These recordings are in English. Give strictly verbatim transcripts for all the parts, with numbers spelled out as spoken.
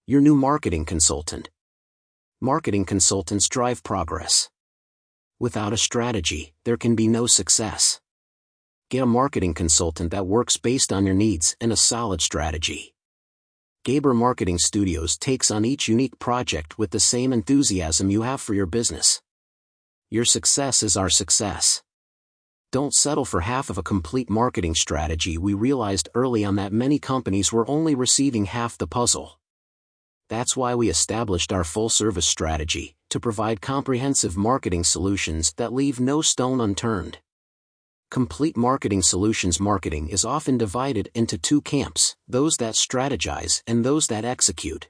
Your new marketing consultant. Marketing consultants drive progress. Without a strategy, there can be no success. Get a marketing consultant that works based on your needs and a solid strategy. Gaber Marketing Studios takes on each unique project with the same enthusiasm you have for your business. Your success is our success. Don't settle for half of a complete marketing strategy. We realized early on that many companies were only receiving half the puzzle. That's why we established our full-service strategy, to provide comprehensive marketing solutions that leave no stone unturned. Complete marketing solutions marketing is often divided into two camps, those that strategize and those that execute.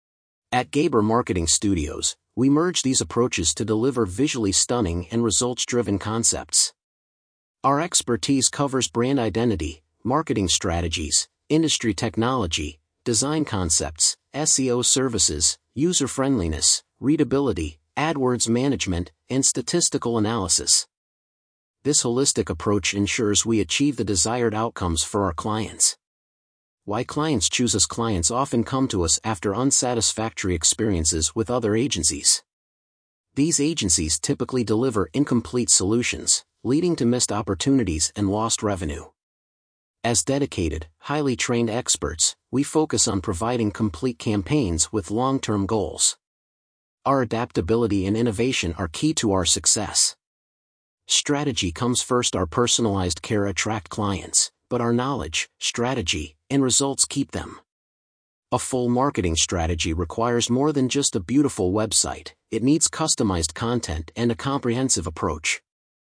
At Gaber Marketing Studios, we merge these approaches to deliver visually stunning and results-driven concepts. Our expertise covers brand identity, marketing strategies, industry technology, design concepts, S E O services, user-friendliness, readability, AdWords management, and statistical analysis. This holistic approach ensures we achieve the desired outcomes for our clients. Why clients choose us? Clients often come to us after unsatisfactory experiences with other agencies. These agencies typically deliver incomplete solutions, leading to missed opportunities and lost revenue. As dedicated, highly trained experts, we focus on providing complete campaigns with long-term goals. Our adaptability and innovation are key to our success. Strategy comes first. Our personalized care attract clients, but our knowledge, strategy, and results keep them. A full marketing strategy requires more than just a beautiful website. It needs customized content and a comprehensive approach.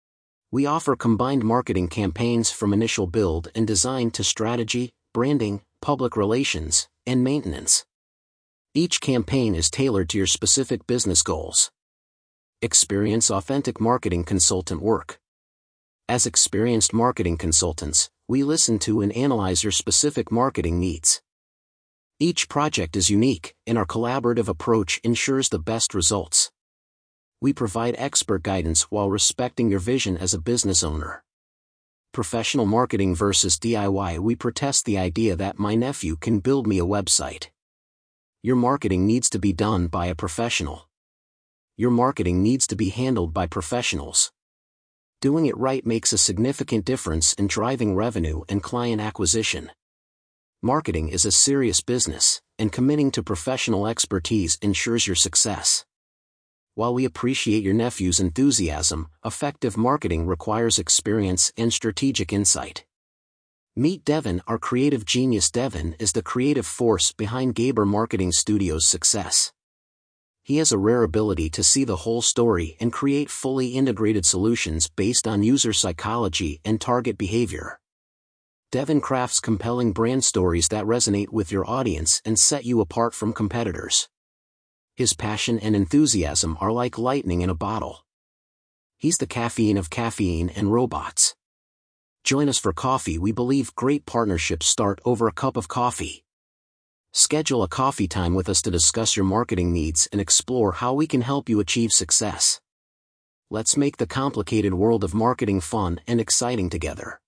We offer combined marketing campaigns from initial build and design to strategy, branding, public relations, and maintenance. Each campaign is tailored to your specific business goals. Experience authentic marketing consultant work. As experienced marketing consultants, we listen to and analyze your specific marketing needs. Each project is unique, and our collaborative approach ensures the best results. We provide expert guidance while respecting your vision as a business owner. Professional marketing versus D I Y. We protest the idea that my nephew can build me a website. Your marketing needs to be done by a professional. Your marketing needs to be handled by professionals. Doing it right makes a significant difference in driving revenue and client acquisition. Marketing is a serious business, and committing to professional expertise ensures your success. While we appreciate your nephew's enthusiasm, effective marketing requires experience and strategic insight. Meet Devin, our creative genius. Devin is the creative force behind Gaber Marketing Studios' success. He has a rare ability to see the whole story and create fully integrated solutions based on user psychology and target behavior. Devin crafts compelling brand stories that resonate with your audience and set you apart from competitors. His passion and enthusiasm are like lightning in a bottle. He's the caffeine of caffeine and robots. Join us for coffee. We believe great partnerships start over a cup of coffee. Schedule a coffee time with us to discuss your marketing needs and explore how we can help you achieve success. Let's make the complicated world of marketing fun and exciting together.